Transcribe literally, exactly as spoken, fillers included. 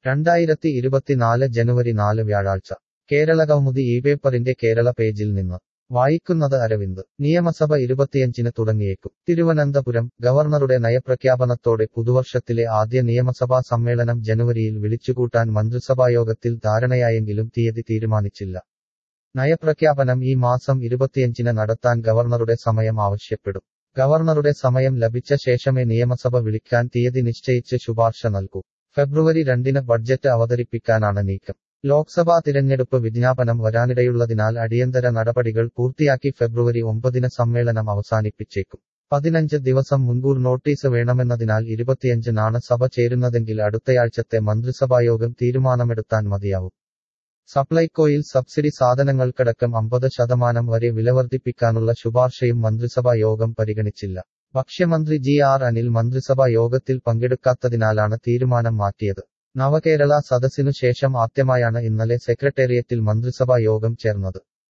രണ്ടായിരത്തി ഇരുപത്തിനാല് ജനുവരി നാല് വ്യാഴാഴ്ച കേരളകൗമുദി ഈ പേപ്പറിന്റെ കേരള പേജിൽ നിന്ന് വായിക്കുന്നത് അരവിന്ദ്. നിയമസഭ ഇരുപത്തിയഞ്ചിന് തുടങ്ങിയേക്കും. തിരുവനന്തപുരം ഗവർണറുടെ നയപ്രഖ്യാപനത്തോടെ പുതുവർഷത്തിലെ ആദ്യ നിയമസഭാ സമ്മേളനം ജനുവരിയിൽ വിളിച്ചുകൂട്ടാൻ മന്ത്രിസഭായോഗത്തിൽ ധാരണയായെങ്കിലും തീയതി തീരുമാനിച്ചില്ല. നയപ്രഖ്യാപനം ഈ മാസം ഇരുപത്തിയഞ്ചിന് നടത്താൻ ഗവർണറുടെ സമയം ആവശ്യപ്പെടും. ഗവർണറുടെ സമയം ലഭിച്ച ശേഷമേ നിയമസഭ വിളിക്കാൻ തീയതി നിശ്ചയിച്ച് ശുപാർശ നൽകൂ. ഫെബ്രുവരി രണ്ടിന് ബഡ്ജറ്റ് അവതരിപ്പിക്കാനാണ് നീക്കം. ലോക്സഭാ തിരഞ്ഞെടുപ്പ് വിജ്ഞാപനം വരാനിടയുള്ളതിനാൽ അടിയന്തര നടപടികൾ പൂർത്തിയാക്കി ഫെബ്രുവരി ഒമ്പതിന് സമ്മേളനം അവസാനിപ്പിച്ചേക്കും. പതിനഞ്ച് ദിവസം മുൻകൂർ നോട്ടീസ് വേണമെന്നതിനാൽ ഇരുപത്തിയഞ്ചിനാണ് സഭ ചേരുന്നതെങ്കിൽ അടുത്തയാഴ്ചത്തെ മന്ത്രിസഭായോഗം തീരുമാനമെടുത്താൻ മതിയാവും. സപ്ലൈകോയിൽ സബ്സിഡി സാധനങ്ങൾക്കടക്കം അമ്പത് ശതമാനം വരെ വില വർദ്ധിപ്പിക്കാനുള്ള ശുപാർശയും മന്ത്രിസഭാ യോഗം പരിഗണിച്ചില്ല. ഭക്ഷ്യമന്ത്രി ജി ആർ അനിൽ മന്ത്രിസഭാ യോഗത്തിൽ പങ്കെടുക്കാത്തതിനാലാണ് തീരുമാനം മാറ്റിയത്. നവകേരള സദസ്സിനു ശേഷം ആദ്യമായാണ് ഇന്നലെ സെക്രട്ടേറിയറ്റിൽ മന്ത്രിസഭാ യോഗം ചേർന്നത്.